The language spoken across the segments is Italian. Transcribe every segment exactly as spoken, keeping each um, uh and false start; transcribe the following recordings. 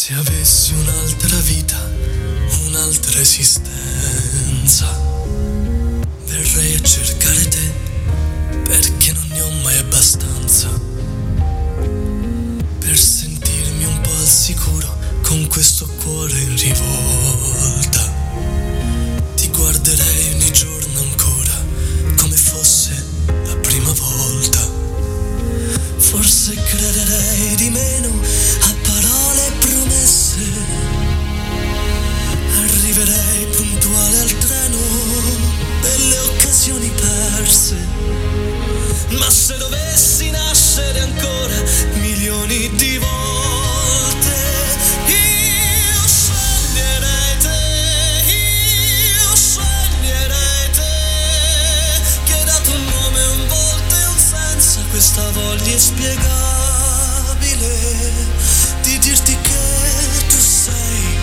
Se avessi un'altra vita, un'altra esistenza, verrei a cercare te, perché non ne ho mai abbastanza, per sentirmi un po' al sicuro con questo cuore in rivolta. Ti guarderei ogni giorno ancora, come fosse la prima volta. Forse crederei di meno a parole e promesse, arriverei puntuale al treno delle occasioni perse. Ma se dovessi nascere ancora milioni di volte, io sceglierei te, io sceglierei te, che hai dato un nome, un volto e un senso a questa voglia inspiegabile di dirti che tu sei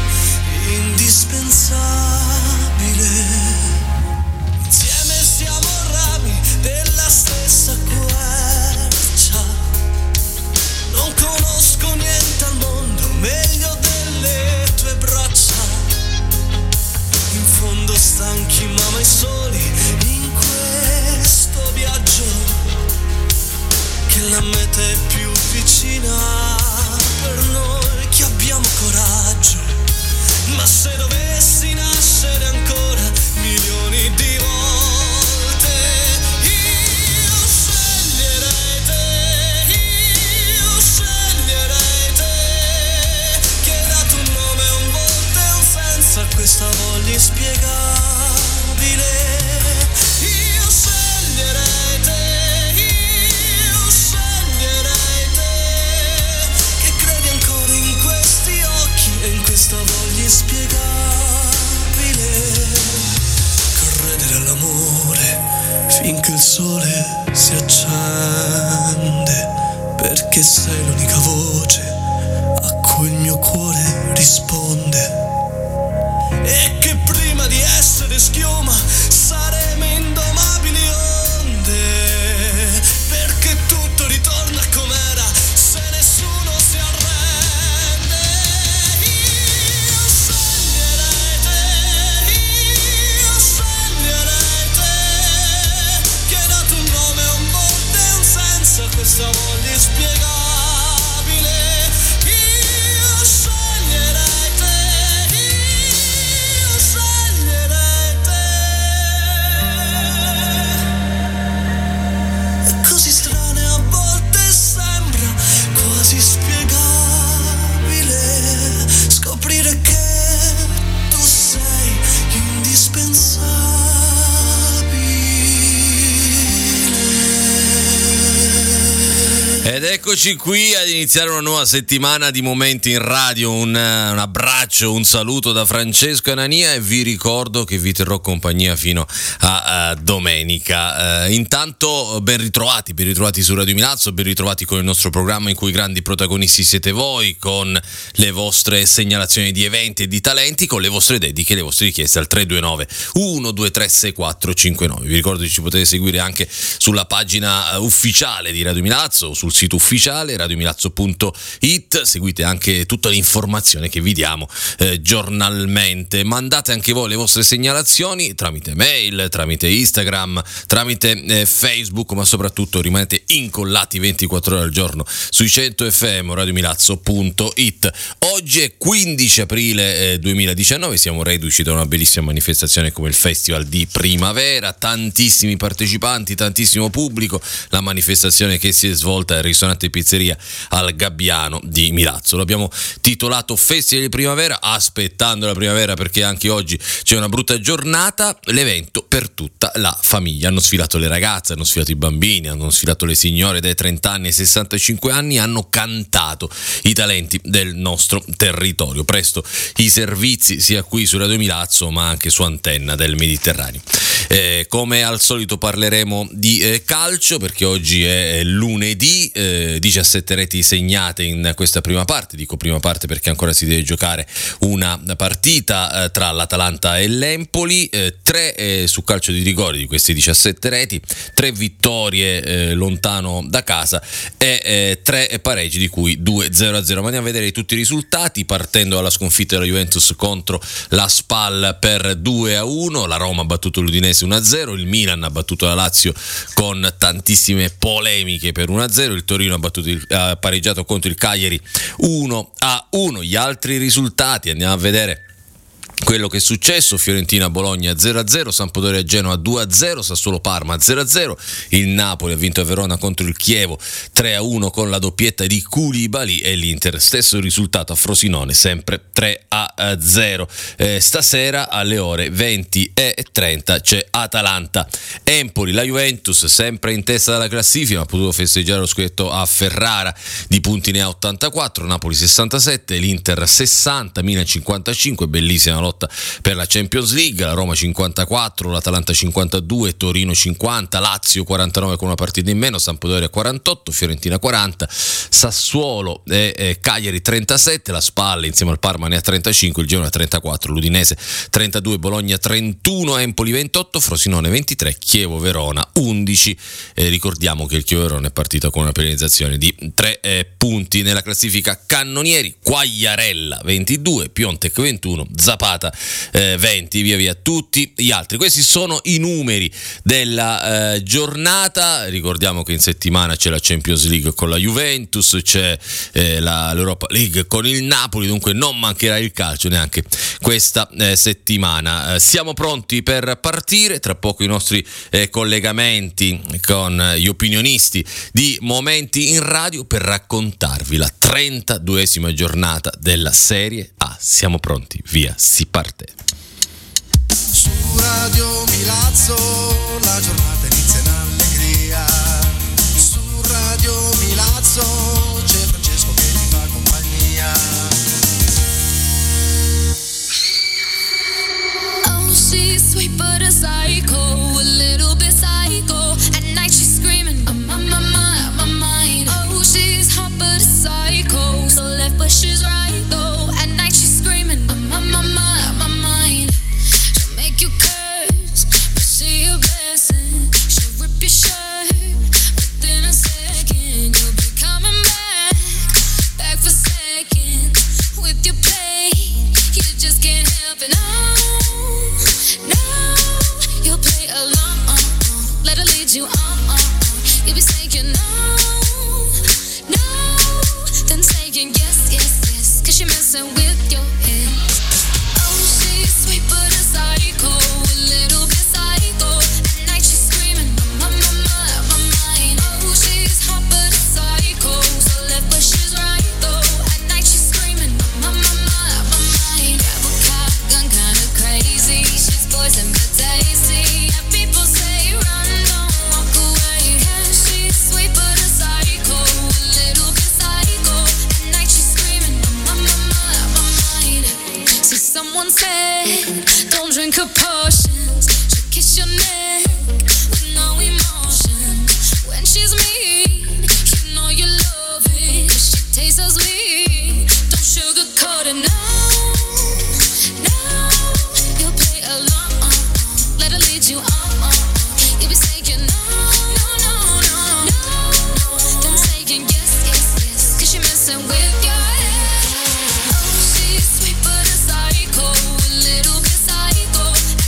indispensabile. Insieme siamo rami della stessa quercia, non conosco niente al mondo meglio delle tue braccia. In fondo stanchi ma mai soli in questo viaggio, che la meta è più vicina per noi che abbiamo coraggio. Ma se dovessi nascere ancora milioni di volte, io sceglierei te, io sceglierei te, che hai dato un nome, un volto e un senso a questa voglia inspiegabile. Io sceglierei te, io sceglierei te, che credi ancora in questi occhi e in questa voglia inspiegabile. Corredere all'amore finché il sole si accende, perché sei l'unica voce a cui il mio cuore risponde. E che prima di essere schiuma saremo indomabili onde, perché tutto ritorna com'era se nessuno si arrende. Io sceglierei te, io sceglierei te, che hai dato un nome, un volto e un senso a questa voglia inspiegabile. Io sceglierei te, io sceglierei te. È così strano e a volte sembra quasi spiegabile scoprire che tu sei indispensabile. Ed eccoci qui ad iniziare una nuova settimana di Momenti in Radio. Un, un abbraccio, un saluto da Francesco Anania e vi ricordo che vi terrò compagnia fino a, a domenica. Uh, intanto ben ritrovati, ben ritrovati su Radio Milazzo, ben ritrovati con il nostro programma in cui i grandi protagonisti siete voi, con le vostre segnalazioni di eventi e di talenti, con le vostre dediche e le vostre richieste al tre due nove uno due tre sei quattro cinque nove. Vi ricordo che ci potete seguire anche sulla pagina ufficiale di Radio Milazzo o sul sito ufficiale radio milazzo punto it. Seguite anche tutta l'informazione che vi diamo eh, giornalmente. Mandate anche voi le vostre segnalazioni tramite mail, tramite Instagram, tramite eh, Facebook, ma soprattutto rimanete incollati ventiquattro ore al giorno sui cento effe emme radio milazzo punto it. Oggi è quindici aprile eh, duemiladiciannove, siamo reduci da una bellissima manifestazione come il Festival di Primavera, tantissimi partecipanti, tantissimo pubblico. La manifestazione che si è svolta al ristorante pizzeria al Gabbiano di Milazzo. L'abbiamo titolato Festival di Primavera, aspettando la primavera perché anche oggi c'è una brutta giornata. L'evento per tutta la famiglia. Hanno sfilato le ragazze, hanno sfilato i bambini, hanno sfilato le signore dai trenta anni ai sessantacinque anni, hanno cantato i talenti del nostro territorio. Presto i servizi sia qui su Radio Milazzo ma anche su Antenna del Mediterraneo. Eh, come al solito parleremo di eh, calcio, perché oggi è lunedì, eh, eh, diciassette reti segnate in questa prima parte, dico prima parte perché ancora si deve giocare una partita eh, tra l'Atalanta e l'Empoli, eh, tre eh, su calcio di rigore di questi diciassette reti, tre vittorie eh, lontano da casa e eh, tre pareggi di cui due zero a zero. Ma andiamo a vedere tutti i risultati, partendo dalla sconfitta della Juventus contro la Spal per due a uno, la Roma ha battuto l'Udinese uno a zero, il Milan ha battuto la Lazio con tantissime polemiche per uno a zero, il Torino ha, battuto il, ha pareggiato contro il Cagliari uno a uno. Gli altri risultati andiamo a vedere quello che è successo: Fiorentina-Bologna zero a zero, Sampdoria-Genoa due a zero, Sassuolo-Parma zero a zero, il Napoli ha vinto a Verona contro il Chievo tre a uno con la doppietta di Koulibaly, e l'Inter stesso risultato a Frosinone, sempre tre a zero. Eh, stasera alle ore venti e trenta c'è Atalanta-Empoli. La Juventus sempre in testa della classifica, ha potuto festeggiare lo scudetto a Ferrara, di punti ne ha ottantaquattro, Napoli sessantasette, l'Inter sessanta, Milan cinquantacinque, bellissima lotta per la Champions League, la Roma cinquantaquattro, l'Atalanta cinquantadue, Torino cinquanta, Lazio quarantanove con una partita in meno, Sampdoria quarantotto, Fiorentina quaranta, Sassuolo e eh, Cagliari trentasette, la Spal insieme al Parma ne ha trentacinque, il Genoa trentaquattro, l'Udinese trentadue, Bologna trentuno, Empoli ventotto, Frosinone ventitré, Chievo Verona undici. Eh, ricordiamo che il Chievo Verona è partita con una penalizzazione di tre eh, punti. Nella classifica cannonieri, Quagliarella ventidue, Piontek ventuno, Zapata eh, venti, via via tutti gli altri. Questi sono i numeri della eh, giornata. Ricordiamo che in settimana c'è la Champions League con la Juventus, c'è eh, la, l'Europa League con il Napoli, dunque non mancherà il calcio neanche questa eh, settimana. Eh, siamo pronti per partire, tra poco i nostri eh, collegamenti con gli opinionisti di Momenti in Radio per raccontarvi la trentaduesima giornata della Serie A. Siamo pronti, via, si parte. Su Radio Milazzo la giornata inizia in allegria. Su Radio Milazzo c'è Francesco che ti fa compagnia. Oh, she's sweet but a psycho, a little bit psycho. At night she's screaming, I'm on my mind, my mind. Oh, she's hot but a psycho, so left but she's right though. At night she's screaming, I'm on my mind, my mind. She'll make you curse, but she a blessing. She'll rip your shirt within a second. You'll be coming back, back for seconds with your play. You just can't help it. No, no, you'll play along. Let her lead you on. You'll be saying no, no, then saying yes, yes, yes, 'cause you're messing with your head. Oh, she's sweet but a psycho, a little bit psycho. At night she's screaming, my, my, my, my mind. Oh, she's hot but a psycho, so left but she's right though. At night she's screaming, my, my, my, my mind. Grab a car, gun kinda crazy. She's poison but tasty. Yeah, people say run, don't walk away. Yeah, she's sweet but a psycho, a little bit psycho. At night she's screaming, my, my, my, my mind. See, someone said, don't drink her potions. She'll kiss your neck with no emotion. When she's mean, you know you love it, 'cause she tastes so sweet. Don't sugarcoat it, no, no. You'll play along, let her lead you on. You'll be saying no, no, no, no, no, then saying yes, yes, yes, 'cause you're messing with your head. Oh, she's sweet but a psycho, a little bit psycho.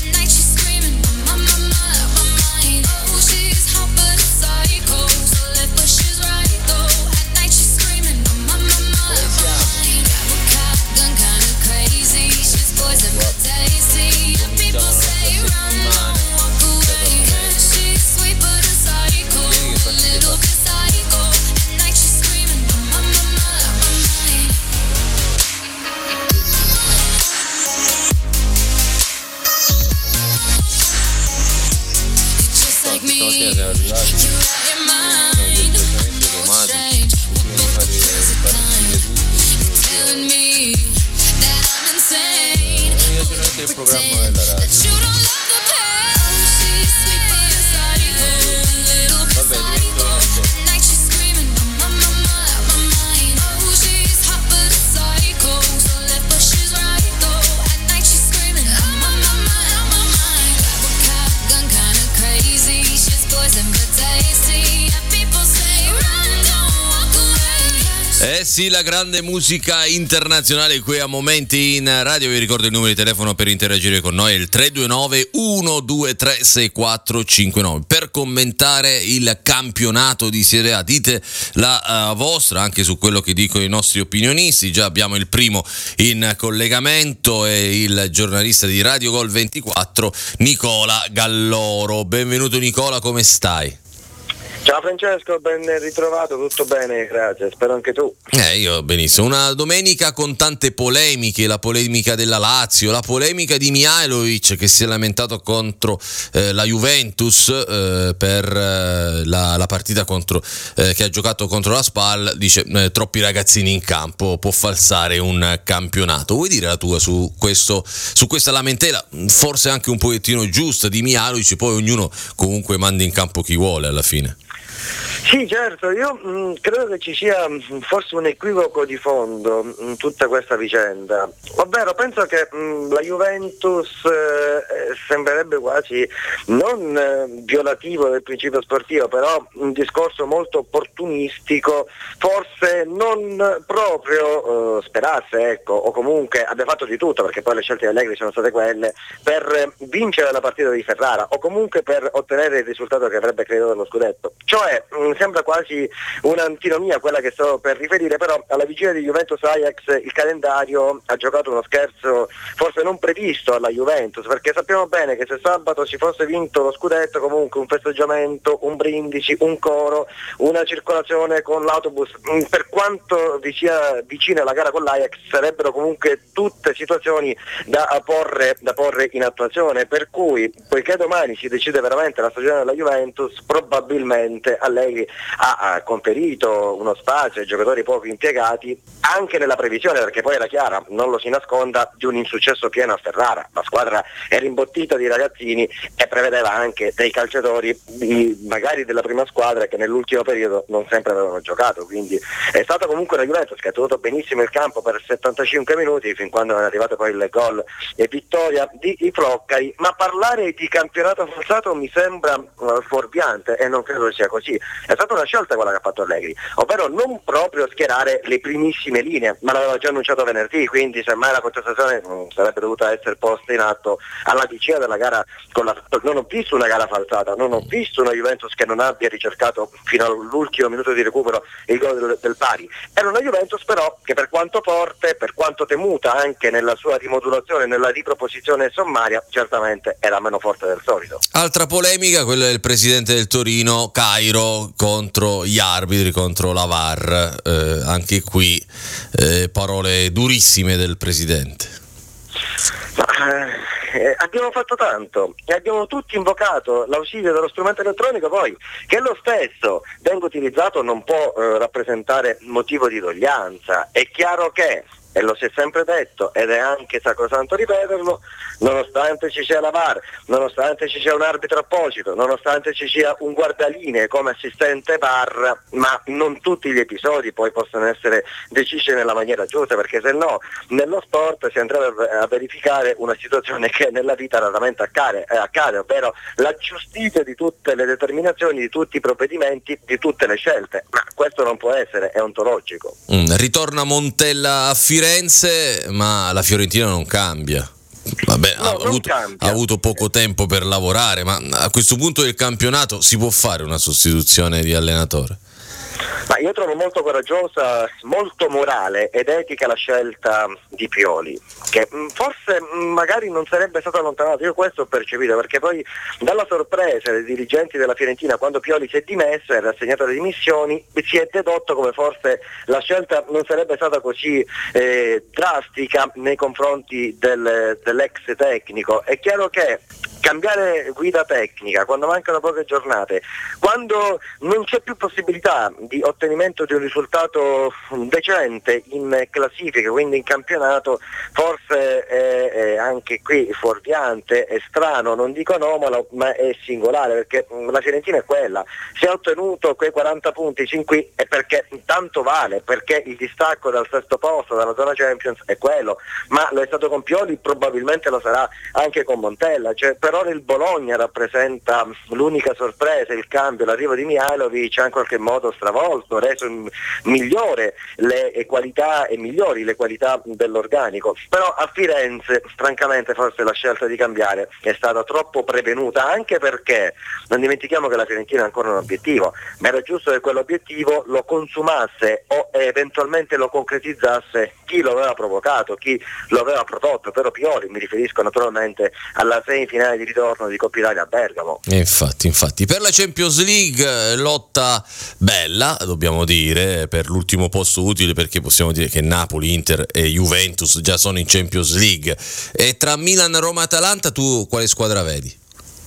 sì, la grande musica internazionale qui a Momenti in Radio. Vi ricordo il numero di telefono per interagire con noi, è il tre due nove uno due tre sei quattro cinque nove. Per commentare il campionato di Serie A dite la uh, vostra anche su quello che dicono i nostri opinionisti. Già abbiamo il primo in collegamento, è il giornalista di Radio Gol ventiquattro Nicola Galloro. Benvenuto Nicola, come stai? Ciao Francesco, ben ritrovato, tutto bene, grazie, spero anche tu. Eh, io benissimo. Una domenica con tante polemiche, la polemica della Lazio, la polemica di Mihajlovic che si è lamentato contro eh, la Juventus eh, per eh, la, la partita contro, eh, che ha giocato contro la Spal, dice eh, troppi ragazzini in campo, può falsare un campionato. Vuoi dire la tua su questo, su questa lamentela, forse anche un pochettino giusta di Mihajlovic, poi ognuno comunque manda in campo chi vuole alla fine? Sì, certo, io mh, credo che ci sia mh, forse un equivoco di fondo in tutta questa vicenda, ovvero penso che mh, la Juventus eh, sembrerebbe quasi non eh, violativo del principio sportivo, però un discorso molto opportunistico, forse non proprio eh, sperasse, ecco, o comunque abbia fatto di tutto, perché poi le scelte di Allegri sono state quelle, per vincere la partita di Ferrara o comunque per ottenere il risultato che avrebbe creato dello scudetto. Cioè mh, sembra quasi un'antinomia quella che sto per riferire, però alla vigilia di Juventus-Ajax il calendario ha giocato uno scherzo forse non previsto alla Juventus, perché sappiamo bene che se sabato si fosse vinto lo scudetto, comunque un festeggiamento, un brindisi, un coro, una circolazione con l'autobus, per quanto vi sia vicina la gara con l'Ajax, sarebbero comunque tutte situazioni da porre, da porre in attuazione, per cui poiché domani si decide veramente la stagione della Juventus, probabilmente Allegri ha, ha conferito uno spazio ai giocatori poco impiegati anche nella previsione, perché poi era chiara, non lo si nasconda, di un insuccesso pieno a Ferrara. La squadra era imbottita di ragazzini e prevedeva anche dei calciatori di, magari della prima squadra che nell'ultimo periodo non sempre avevano giocato, quindi è stata comunque la Juventus che ha tenuto benissimo il campo per settantacinque minuti fin quando è arrivato poi il gol e vittoria di i Floccari, ma parlare di campionato falsato mi sembra uh, fuorviante e non credo sia così. È stata una scelta quella che ha fatto Allegri, ovvero non proprio schierare le primissime linee, ma l'aveva già annunciato venerdì, quindi semmai la contestazione mh, sarebbe dovuta essere posta in atto alla vigilia della gara con la... Non ho visto una gara falsata, non ho visto una Juventus che non abbia ricercato fino all'ultimo minuto di recupero il gol del, del pari. Era una Juventus però che per quanto forte, per quanto temuta anche nella sua rimodulazione, nella riproposizione sommaria, certamente era meno forte del solito. Altra polemica, quella del presidente del Torino, Cairo, contro gli arbitri, contro la V A R, eh, anche qui eh, parole durissime del presidente. Ma, eh, abbiamo fatto tanto e abbiamo tutti invocato l'ausilio dello strumento elettronico, poi che lo stesso venga utilizzato non può eh, rappresentare motivo di doglianza. È chiaro che, e lo si è sempre detto ed è anche sacrosanto ripeterlo, nonostante ci sia la V A R, nonostante ci sia un arbitro apposito, nonostante ci sia un guardalinee come assistente V A R, ma non tutti gli episodi poi possono essere decisi nella maniera giusta, perché se no nello sport si andrebbe a verificare una situazione che nella vita raramente accade, eh, accade, ovvero la giustizia di tutte le determinazioni, di tutti i provvedimenti, di tutte le scelte, ma questo non può essere, è ontologico. Mm, ritorna Montella a Firenze, ma la Fiorentina non cambia. Vabbè, no, ha, avuto, ha avuto poco tempo per lavorare, ma a questo punto del campionato si può fare una sostituzione di allenatore? Ma io trovo molto coraggiosa, molto morale ed etica la scelta di Pioli, che mh, forse mh, magari non sarebbe stata allontanata, io questo ho percepito, perché poi dalla sorpresa dei dirigenti della Fiorentina quando Pioli si è dimesso e ha rassegnato le dimissioni, si è dedotto come forse la scelta non sarebbe stata così eh, drastica nei confronti del, dell'ex tecnico. È chiaro che cambiare guida tecnica quando mancano poche giornate, quando non c'è più possibilità di ottenimento di un risultato decente in classifica, quindi in campionato, forse è, è anche qui fuorviante, è strano, non dico anomalo, ma è singolare, perché la Fiorentina è quella, se ha ottenuto quei quaranta punti sin qui è perché tanto vale, perché il distacco dal sesto posto, dalla zona Champions è quello, ma lo è stato con Pioli, probabilmente lo sarà anche con Montella, cioè, però per ora il Bologna rappresenta l'unica sorpresa, il cambio, l'arrivo di Mihajlovic ha in qualche modo stravolto, reso migliore le qualità e migliori le qualità dell'organico, però a Firenze francamente forse la scelta di cambiare è stata troppo prevenuta, anche perché non dimentichiamo che la Fiorentina ha ancora un obiettivo, ma era giusto che quell'obiettivo lo consumasse o eventualmente lo concretizzasse chi lo aveva provocato, chi lo aveva prodotto, però Pioli, mi riferisco naturalmente alla semifinale di ritorno di Coppa Italia a Bergamo. E infatti, infatti, per la Champions League lotta bella, dobbiamo dire, per l'ultimo posto utile, perché possiamo dire che Napoli, Inter e Juventus già sono in Champions League. E tra Milan, Roma e Atalanta tu quale squadra vedi?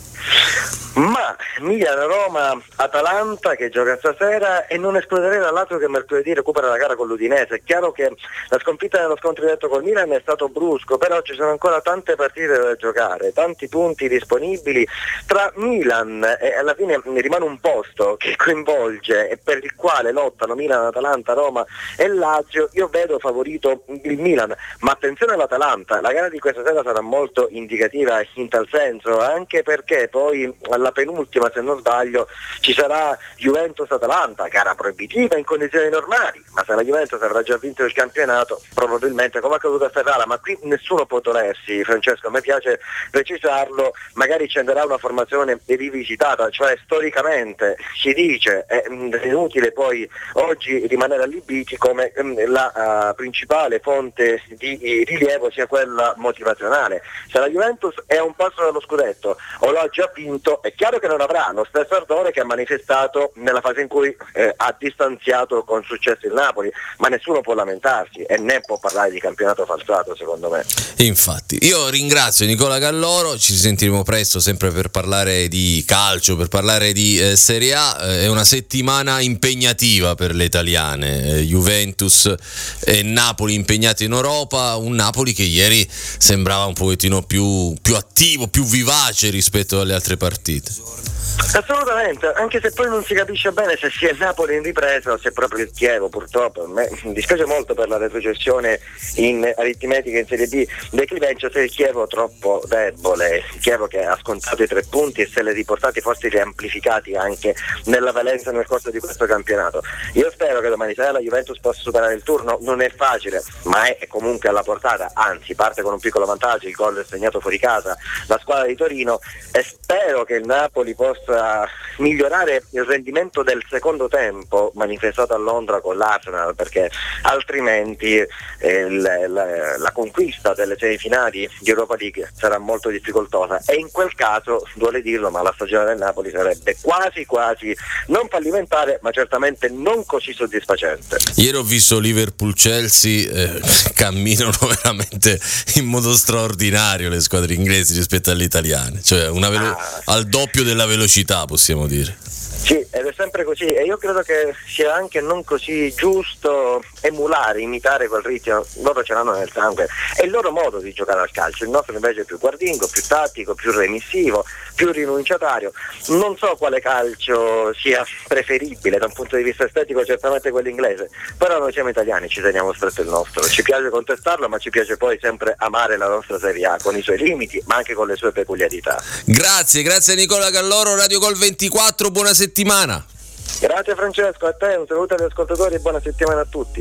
Ma Milan, Roma, Atalanta che gioca stasera, e non escluderei dall'altro che mercoledì recupera la gara con l'Udinese. È chiaro che la sconfitta nello scontro diretto col Milan è stato brusco, però ci sono ancora tante partite da giocare, tanti punti disponibili tra Milan e alla fine rimane un posto che coinvolge e per il quale lottano Milan, Atalanta, Roma e Lazio. Io vedo favorito il Milan, ma attenzione all'Atalanta, la gara di questa sera sarà molto indicativa in tal senso, anche perché poi alla penultima, se non sbaglio, ci sarà Juventus-Atalanta, gara proibitiva in condizioni normali, ma se la Juventus avrà già vinto il campionato, probabilmente, come è accaduto a Ferrara, ma qui nessuno può dolersi, Francesco, a me piace precisarlo, magari scenderà una formazione rivisitata, cioè storicamente si dice, è inutile poi oggi rimanere allibiti come la uh, principale fonte di rilievo sia quella motivazionale. Se la Juventus è a un passo dallo scudetto o lo ha già vinto, è chiaro che non avrà lo stesso ardore che ha manifestato nella fase in cui eh, ha distanziato con successo il Napoli, ma nessuno può lamentarsi e né può parlare di campionato falsato, secondo me. Infatti, io ringrazio Nicola Galloro, ci sentiremo presto sempre per parlare di calcio, per parlare di eh, Serie A. Eh, è una settimana impegnativa per le italiane, eh, Juventus e Napoli impegnati in Europa, un Napoli che ieri sembrava un pochettino più, più attivo, più vivace rispetto alle altre partite. Assolutamente, anche se poi non si capisce bene se sia il Napoli in ripresa o se è proprio il Chievo, purtroppo. A me dispiace molto per la retrocessione in aritmetica in Serie B del Clivencio, se il Chievo è troppo debole, il Chievo che ha scontato i tre punti e se li ha riportati, forse li ha amplificati anche nella valenza nel corso di questo campionato. Io spero che domani sera la Juventus possa superare il turno, non è facile, ma è comunque alla portata, anzi parte con un piccolo vantaggio, il gol è segnato fuori casa, la squadra di Torino, e spero che il Napoli possa migliorare il rendimento del secondo tempo manifestato a Londra con l'Arsenal, perché altrimenti eh, la, la, la conquista delle semifinali di Europa League sarà molto difficoltosa, e in quel caso, duole dirlo, ma la stagione del Napoli sarebbe quasi quasi non fallimentare, ma certamente non così soddisfacente. Ieri ho visto Liverpool-Chelsea, eh, camminano veramente in modo straordinario le squadre inglesi rispetto alle italiane, cioè una velo- ah. al doppio della velocità, possiamo dire. Sì, ed è sempre così, e io credo che sia anche non così giusto emulare, imitare quel ritmo. Loro ce l'hanno nel sangue, è il loro modo di giocare al calcio. Il nostro invece è più guardingo, più tattico, più remissivo, più rinunciatario. Non so quale calcio sia preferibile da un punto di vista estetico, certamente quello inglese, però noi siamo italiani, ci teniamo stretto il nostro, ci piace contestarlo, ma ci piace poi sempre amare la nostra Serie A con i suoi limiti, ma anche con le sue peculiarità. Grazie, grazie a Nicola Galloro, Radio Gol ventiquattro, buona settimana. Grazie Francesco, a te, un saluto agli ascoltatori e buona settimana a tutti.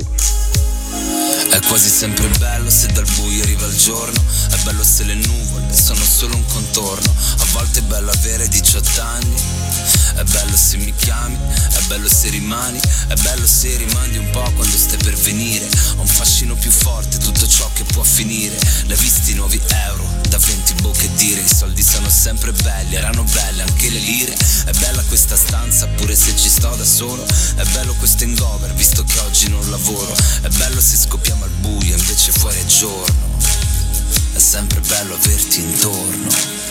È quasi sempre bello se dal buio arriva il giorno, è bello se le nuvole sono solo un contorno, a volte è bello avere diciotto anni, è bello se mi chiami, è bello se rimani, è bello se rimandi un po' quando stai per venire, ho un fascino più forte tutto ciò che può finire, l'hai visti i nuovi euro, da venti bocche dire, i soldi sono sempre belli, erano belle anche le lire, è bella questa stanza pure se ci sto da solo, è bello questo hangover visto che oggi non lavoro, è bello se scoppiamo al buio invece fuori è giorno, è sempre bello averti intorno.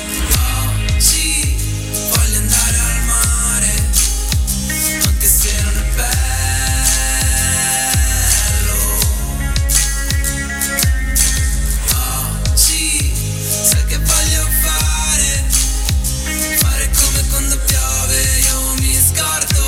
Oggi voglio andare al mare, anche se non è bello. Oggi sai che voglio fare, fare come quando piove, io mi scordo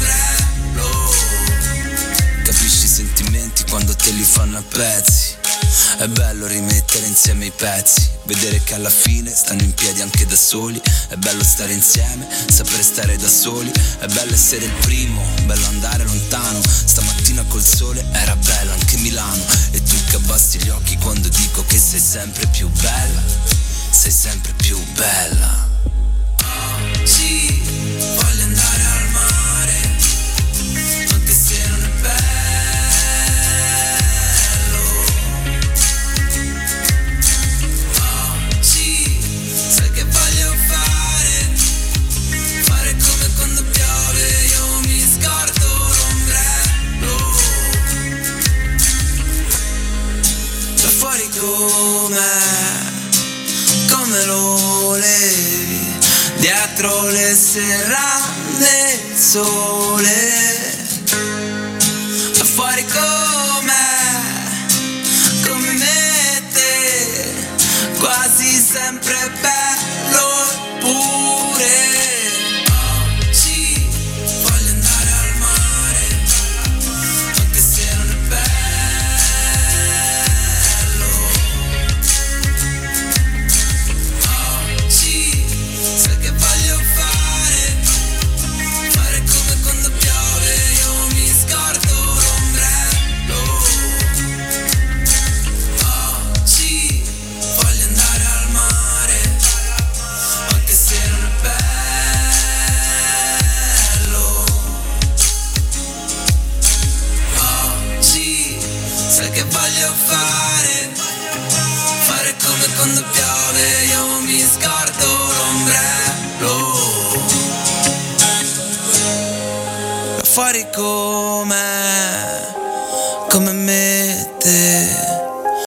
l'ombrello. Capisci i sentimenti quando te li fanno a pezzi, È bello rimettere insieme i pezzi, vedere che alla fine stanno in piedi anche da soli. È bello stare insieme, sapere stare da soli. È bello essere il primo, bello andare lontano. Stamattina col sole era bello anche Milano. E tu che abbassi gli occhi quando dico che sei sempre più bella. Sei sempre più bella. Oggi voglio andare al mare, anche se non è bello. Oggi sai che voglio fare, fare come quando piove, io mi scordo l'ombrello. Da fuori com'è, come lo levi, dietro le serrande il sole. Da fuori com'è, come me e te, quasi sempre bello eppure. Oggi voglio andare al mare, anche se non è bello. Oggi sai che voglio fare, fare come quando piove, io mi scordo l'ombrello. Oggi voglio andare al mare, anche se non è bello. Oggi sai che voglio fare, fare come quando piove, io mi scordo l'ombrello. Da fuori com'è, come me e te,